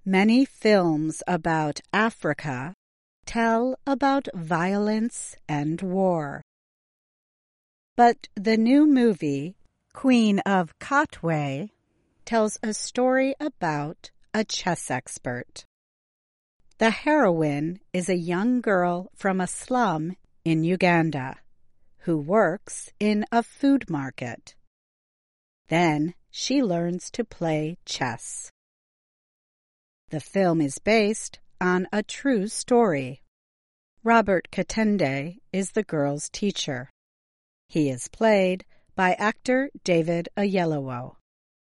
Many films about Africa tell about violence and war. But the new movie, Queen of Katwe, tells a story about a chess expert. The heroine is a young girl from a slum in Uganda who works in a food market. Then she learns to play chess. The film is based on a true story. Robert Katende is the girl's teacher. He is played by actor David Oyelowo.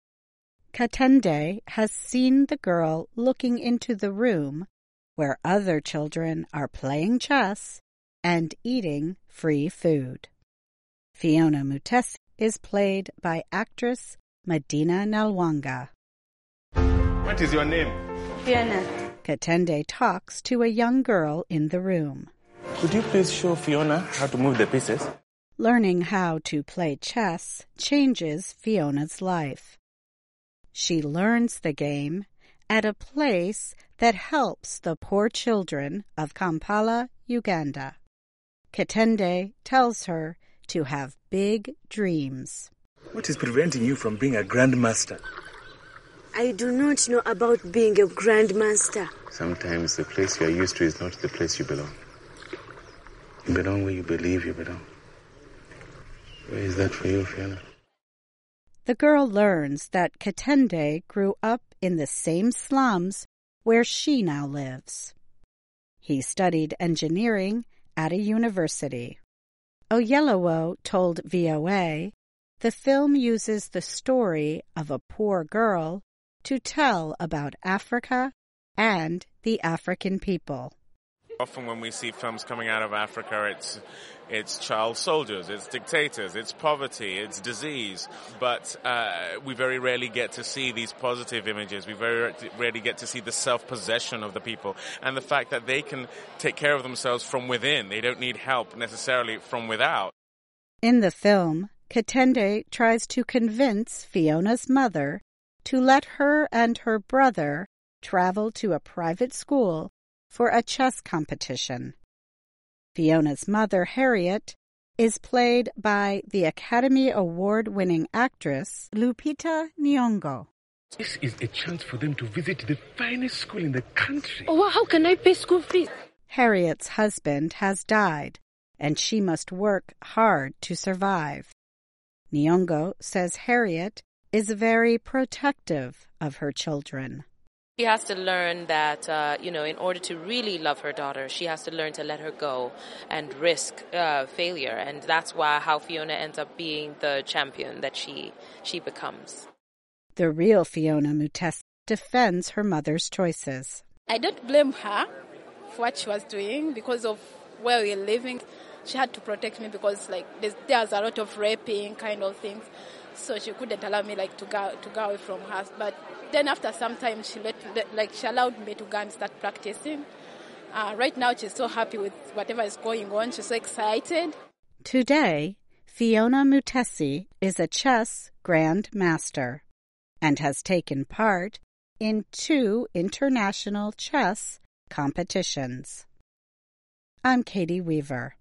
Katende has seen the girl looking into the room where other children are playing chess and eating free food. Fiona Mutesi is played by actress Medina Nalwanga. What is your name? Fiona. Katende talks to a young girl in the room. Could you please show Fiona how to move the pieces? Learning how to play chess changes Fiona's life. She learns the game at a place that helps the poor children of Kampala, Uganda. Katende tells her to have big dreams. What is preventing you from being a grandmaster? I do not know about being a grandmaster. Sometimes the place you are used to is not the place you belong. You belong where you believe you belong. Where is that for you, Fiona? The girl learns that Katende grew up in the same slums where she now lives. He studied engineering at a university. Oyelowo told VOA the film uses the story of a poor girl to tell about Africa and the African people. Often when we see films coming out of Africa, it's child soldiers, it's dictators, it's poverty, it's disease. But we very rarely get to see these positive images. We very rarely get to see the self-possession of the people and the fact that they can take care of themselves from within. They don't need help necessarily from without. In the film, Katende tries to convince Fiona's mother to let her and her brother travel to a private school for a chess competition. Fiona's mother, Harriet, is played by the Academy Award-winning actress Lupita Nyong'o. This is a chance for them to visit the finest school in the country. Oh, well, how can I pay school fees? Harriet's husband has died, and she must work hard to survive. Nyong'o says Harriet is very protective of her children. She has to learn that, in order to really love her daughter, she has to learn to let her go and risk failure. And that's how Fiona ends up being the champion that she becomes. The real Fiona Mutesi defends her mother's choices. I don't blame her for what she was doing because of where we're living. She had to protect me because there's a lot of raping kind of things. So she couldn't allow me to go away from her. But then after some time, she allowed me to go and start practicing. Right now, she's so happy with whatever is going on. She's so excited. Today, Fiona Mutesi is a chess grandmaster and has taken part in 2 international chess competitions. I'm Katie Weaver.